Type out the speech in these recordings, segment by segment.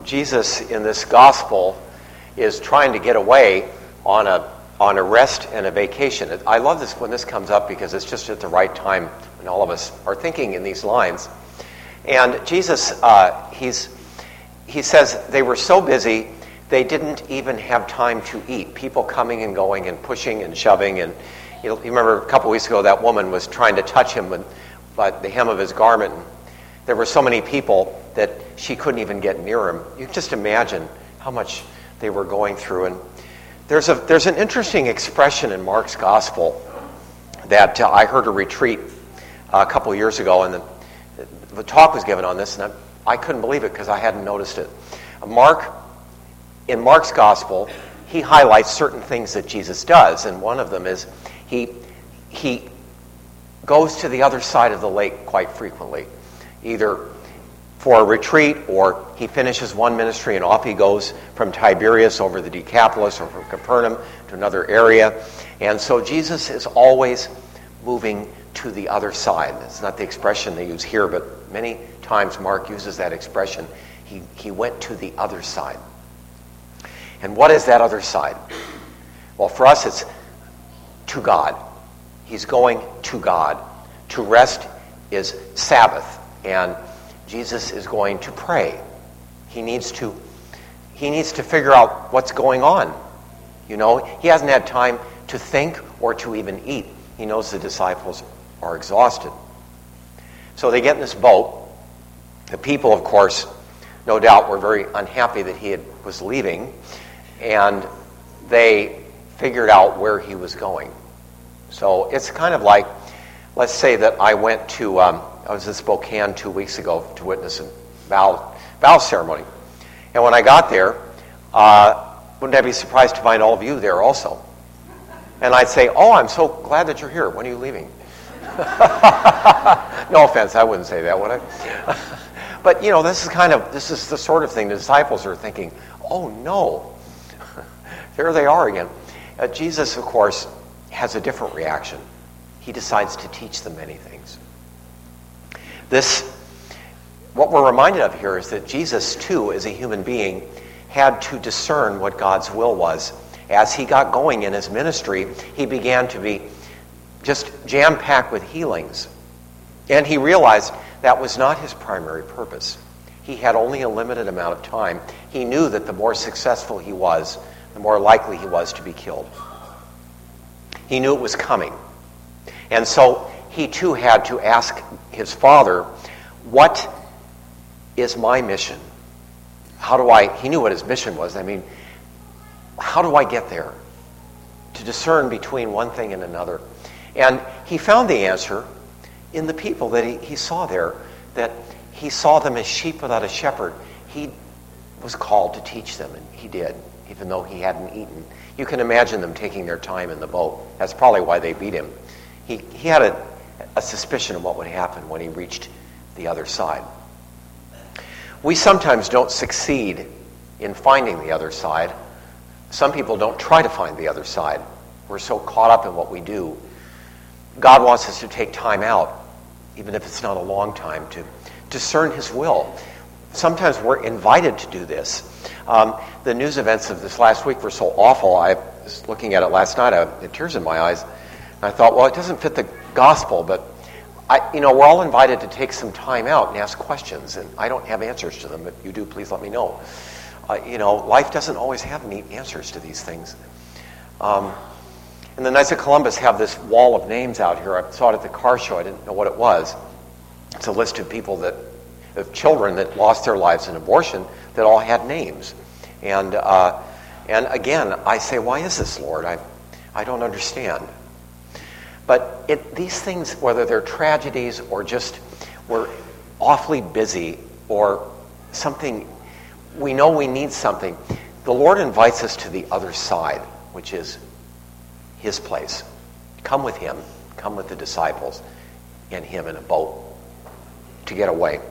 Jesus in this gospel is trying to get away on a rest and a vacation. I love this when this comes up because it's just at the right time when all of us are thinking in these lines. And Jesus, he says they were so busy they didn't even have time to eat. People coming and going and pushing and shoving. And you remember a couple weeks ago that woman was trying to touch him by the hem of his garment. There were so many people that she couldn't even get near him. You can just imagine how much they were going through. And there's an interesting expression in Mark's gospel that I heard a retreat a couple years ago, and the talk was given on this, and I couldn't believe it because I hadn't noticed it. In Mark's gospel, he highlights certain things that Jesus does, and one of them is he goes to the other side of the lake quite frequently, either for a retreat or he finishes one ministry and off he goes from Tiberias over the Decapolis or from Capernaum to another area. And so Jesus is always moving to the other side. It's not the expression they use here, but many times Mark uses that expression. He went to the other side. And what is that other side? Well, for us, it's to God. He's going to God. To rest is Sabbath, and Jesus is going to pray. He needs to figure out what's going on. You know, he hasn't had time to think or to even eat. He knows the disciples are exhausted. So they get in this boat. The people, of course, no doubt were very unhappy that he was leaving, and they figured out where he was going. So it's kind of like, let's say that I went to, I was in Spokane 2 weeks ago to witness a vow ceremony. And when I got there, wouldn't I be surprised to find all of you there also? And I'd say, oh, I'm so glad that you're here. When are you leaving? No offense, I wouldn't say that, would I? But, you know, this is the sort of thing the disciples are thinking, oh, no. There they are again. Jesus, of course, has a different reaction. He decides to teach them many things. What we're reminded of here is that Jesus, too, as a human being, had to discern what God's will was. As he got going in his ministry, he began to be just jam-packed with healings. And he realized that was not his primary purpose. He had only a limited amount of time. He knew that the more successful he was, the more likely he was to be killed. He knew it was coming. And so he too had to ask his Father, what is my mission? He knew what his mission was. I mean, how do I get there? To discern between one thing and another. And he found the answer in the people that he saw there, that he saw them as sheep without a shepherd. He was called to teach them, and he did, even though he hadn't eaten. You can imagine them taking their time in the boat. That's probably why they beat him. He had a suspicion of what would happen when he reached the other side. We sometimes don't succeed in finding the other side. Some people don't try to find the other side. We're so caught up in what we do. God wants us to take time out, even if it's not a long time, to discern his will. Sometimes we're invited to do this. The news events of this last week were so awful. I was looking at it last night. I had tears in my eyes. And I thought, well, it doesn't fit the gospel, but we're all invited to take some time out and ask questions, and I don't have answers to them. If you do, please let me know. Life doesn't always have neat answers to these things. And the Knights of Columbus have this wall of names out here. I saw it at the car show. I didn't know what it was. It's a list of people of children that lost their lives in abortion that all had names. And again, I say, why is this, Lord? I don't understand. But these things, whether they're tragedies or just we're awfully busy or something, we know we need something, the Lord invites us to the other side, which is his place. Come with him, come with the disciples and him in a boat to get away.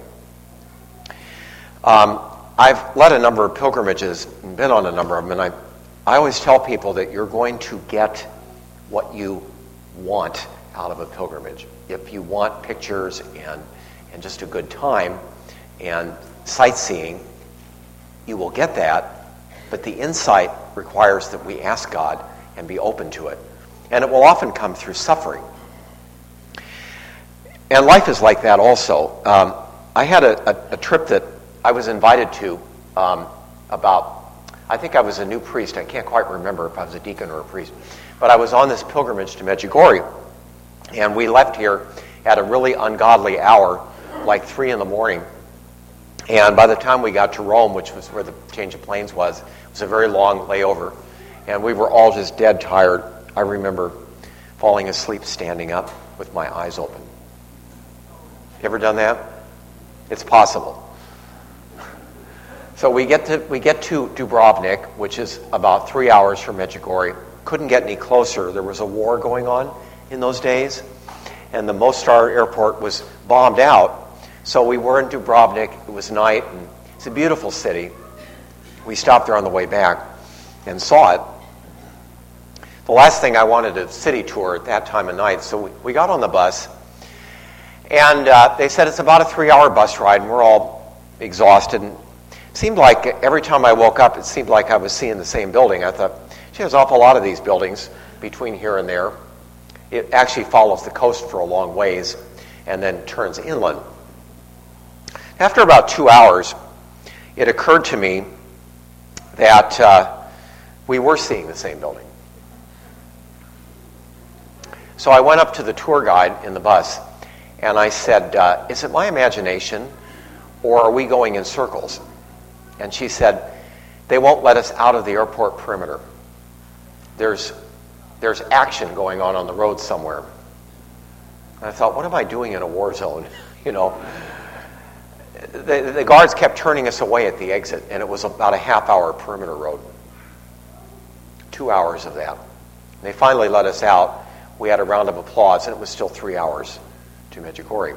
I've led a number of pilgrimages and been on a number of them, and I always tell people that you're going to get what you want out of a pilgrimage. If you want pictures and just a good time and sightseeing, you will get that, but the insight requires that we ask God and be open to it. And it will often come through suffering. And life is like that also. I had a trip that I was invited to I think I was a new priest. I can't quite remember if I was a deacon or a priest. But I was on this pilgrimage to Medjugorje. And we left here at a really ungodly hour, like 3 a.m. And by the time we got to Rome, which was where the change of planes was, it was a very long layover. And we were all just dead tired. I remember falling asleep standing up with my eyes open. You ever done that? It's possible. So we get to Dubrovnik, which is about 3 hours from Medjugorje. Couldn't get any closer. There was a war going on in those days, and the Mostar airport was bombed out. So we were in Dubrovnik. It was night, and it's a beautiful city. We stopped there on the way back and saw it. The last thing I wanted a city tour at that time of night, so we got on the bus, and they said it's about a 3-hour bus ride, and we're all exhausted. And it seemed like every time I woke up, it seemed like I was seeing the same building. I thought, gee, there's an awful lot of these buildings between here and there. It actually follows the coast for a long ways and then turns inland. After about 2 hours, it occurred to me that we were seeing the same building. So I went up to the tour guide in the bus and I said, is it my imagination or are we going in circles? And she said, they won't let us out of the airport perimeter. There's action going on the road somewhere. And I thought, what am I doing in a war zone? You know, the guards kept turning us away at the exit, and it was about a half-hour perimeter road. 2 hours of that. And they finally let us out. We had a round of applause, and it was still 3 hours to Medjugorje.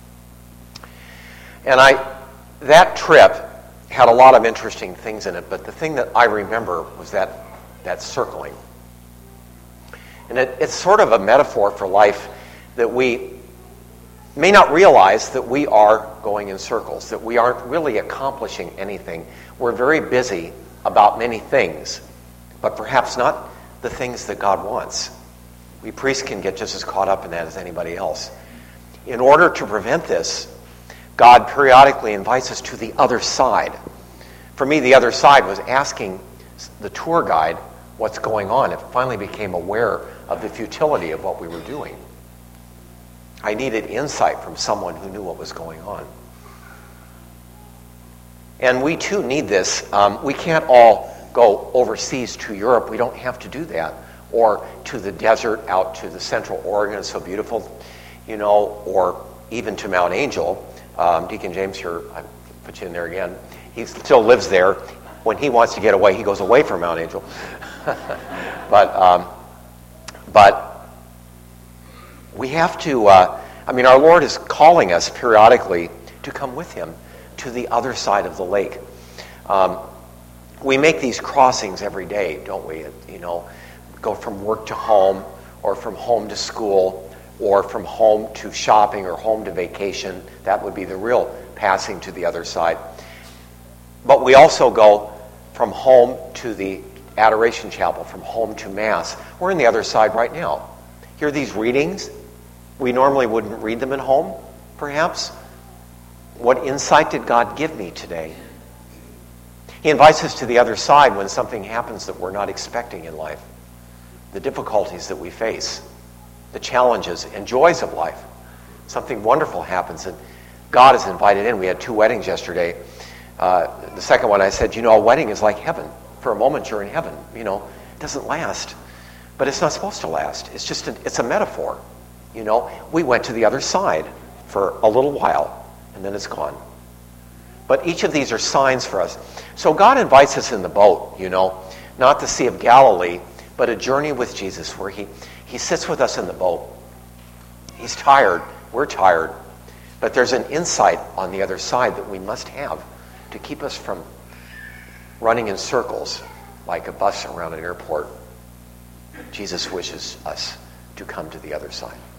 And that trip had a lot of interesting things in it, but the thing that I remember was that circling. And it's sort of a metaphor for life that we may not realize that we are going in circles, that we aren't really accomplishing anything. We're very busy about many things, but perhaps not the things that God wants. We priests can get just as caught up in that as anybody else. In order to prevent this, God periodically invites us to the other side. For me, the other side was asking the tour guide what's going on. It finally became aware of the futility of what we were doing. I needed insight from someone who knew what was going on. And we too need this. We can't all go overseas to Europe. We don't have to do that. Or to the desert out to the Central Oregon. It's so beautiful, you know, or even to Mount Angel. Deacon James here, I put you in there again. He still lives there. When he wants to get away, he goes away from Mount Angel. But we have to, our Lord is calling us periodically to come with him to the other side of the lake. We make these crossings every day, don't we? You know, go from work to home, or from home to school, or from home to shopping, or home to vacation. That would be the real passing to the other side. But we also go from home to the Adoration Chapel, from home to Mass. We're in the other side right now. Hear these readings? We normally wouldn't read them at home, perhaps. What insight did God give me today? He invites us to the other side when something happens that we're not expecting in life. The difficulties that we face, the challenges and joys of life. Something wonderful happens and God is invited in. We had 2 weddings yesterday. The second one I said, you know, a wedding is like heaven. For a moment you're in heaven. You know, it doesn't last. But it's not supposed to last. It's a metaphor. You know, we went to the other side for a little while and then it's gone. But each of these are signs for us. So God invites us in the boat, you know, not the Sea of Galilee, but a journey with Jesus where he sits with us in the boat. He's tired. We're tired. But there's an insight on the other side that we must have to keep us from running in circles like a bus around an airport. Jesus wishes us to come to the other side.